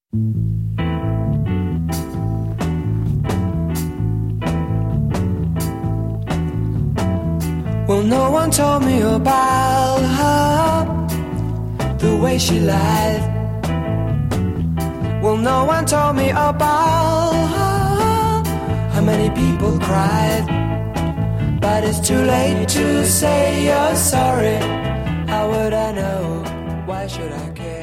Well, no one told me about her, the way she lied. Well, no one told me about her, how many people cried. But it's too late to say you're sorry. How would I know? Why should I care?